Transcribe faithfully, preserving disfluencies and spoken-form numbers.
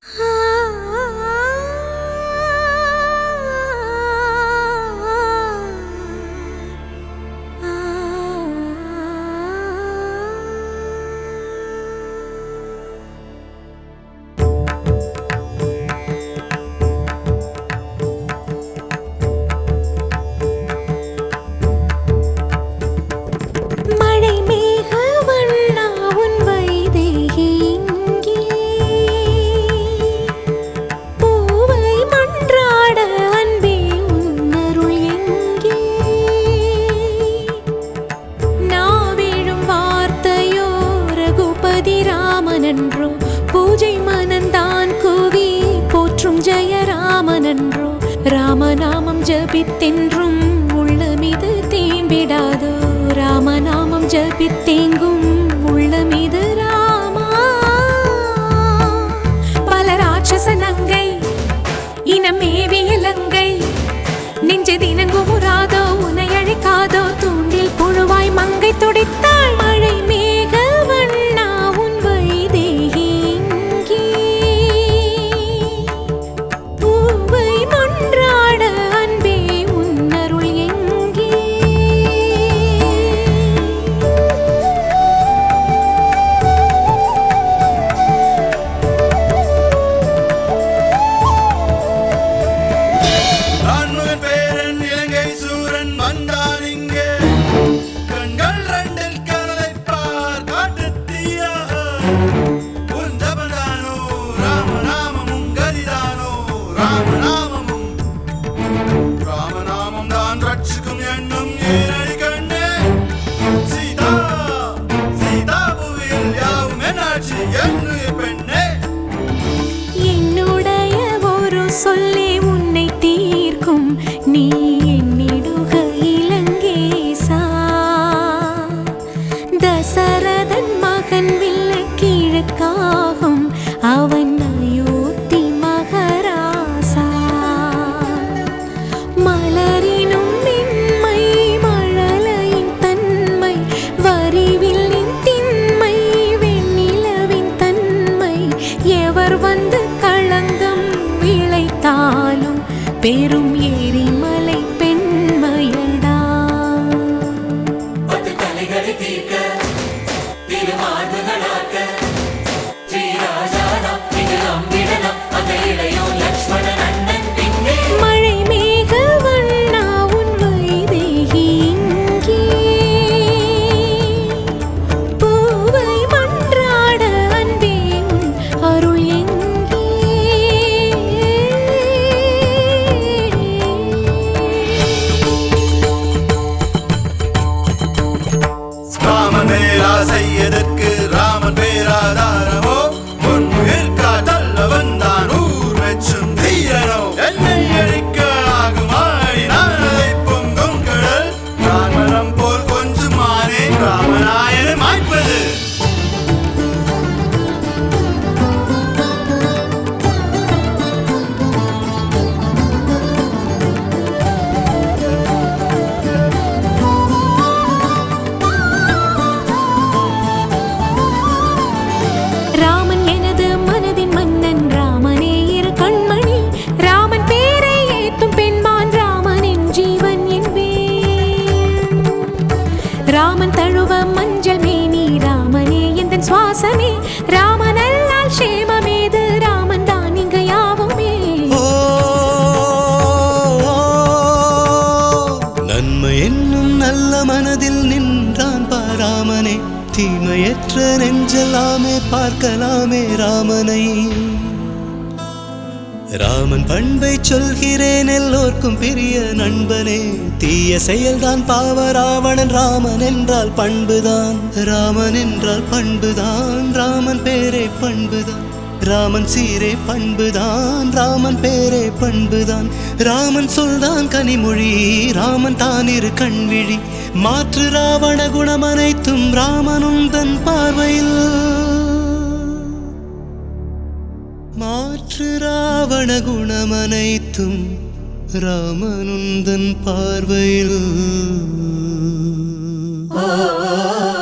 பூஜை மனந்தான் கூவி போற்றும் ஜெய ராமனன்றோ. ராமநாமம் ஜபித்தென்றும் உள்ளமிது தேம்பிடாதோ. ராமநாமம் ஜபித்தேங்கும் உள்ளமிது ராமா. பல ராட்சச நங்கை இனமேவிய லங்கை நெஞ்ச தினங்குமுறாதோ உனை அழைக்காதோ. தூண்டில் புழுவாய் மங்கை துடித்தாள் மழை மேக வண்ணா உன் வைதேகி இங்கே. பூவை மன்றாட அன்பே உன் அருள் எங்கே. ராமநாமம் தான் ரட்சிக்கும் எண்ணம் ஏறி கண்ணே. சீதா சீதா புவியில் யாவும் என்னாட்சி என்னுய பெண்ணே. என்னுடைய ஒரு சொல்லே உன்னை தீர்க்கும் நீ என்னிடுக இலங்கேசா. தசரதன் மகன் வில்ல கிழக்காகும் அவன் அயோத்தி மகராசா. மலரினும் மென்மை மழலையின் தன்மை வரிவில்லின் திண்மை வெண்ணிலவின் தன்மை. எவர் வந்து களங்கம் விளைத்தாலும் பெரும் எரிமலை பெண்மையடா. மழை மேக வண்ணா உன் வைதேகி இங்கே. பூவை மன்றாட அன்பே உன் அருள் எங்கே. ராமன் பேராசை எதற்கு ராமன் பேராதாரமோ. உன் உயிர் காதல்ல வந்தான் ஊர் வெச்சும் தீரனோ. என்னை அழிக்க ஆகுமாடி நான் அதை பொங்கும் கடல். ராமனம் போல் கொஞ்சம் மானே ராமநாயனை மாய்ப்பது. ராமன் எனது மனதின் மன்னன் ராமனே இரு கண்மணி. ராமன் பேரை ஏத்தும் பெண்மான் ராமனின் ஜீவன் என்பேன். ராமன் தழுவ மஞ்சள் மேனி ராமனே எந்தன் சுவாசமே. ராமன் அல்லால் சேமமேது ராமன் தான் இங்கு யாவுமே. நன்மை என்னும் நல்ல மனதில் நின்றான் பாராமனே. தீமையற்ற நெஞ்சலாமே பார்க்கலாமே ராமனை. ராமன் பண்பை சொல்கிறேன் எல்லோர்க்கும் பெரிய நண்பனே. தீய செயல்தான் பாவ ராவணன். ராமன் என்றால் பண்புதான். ராமன் என்றால் பண்புதான். ராமன் பேரே பண்புதான். ராமன் சீரே பண்புதான். ராமன் பேரே பண்புதான். ராமன் சொல்தான் கனிமொழி. ராமன் தான் இரு கண்விழி. மாற்று ராவண குணம் அனைத்தும் ராமனுந்தன் பார்வையில். மாற்று ராவண குணம் அனைத்தும் ராமனுந்தன் பார்வையில்.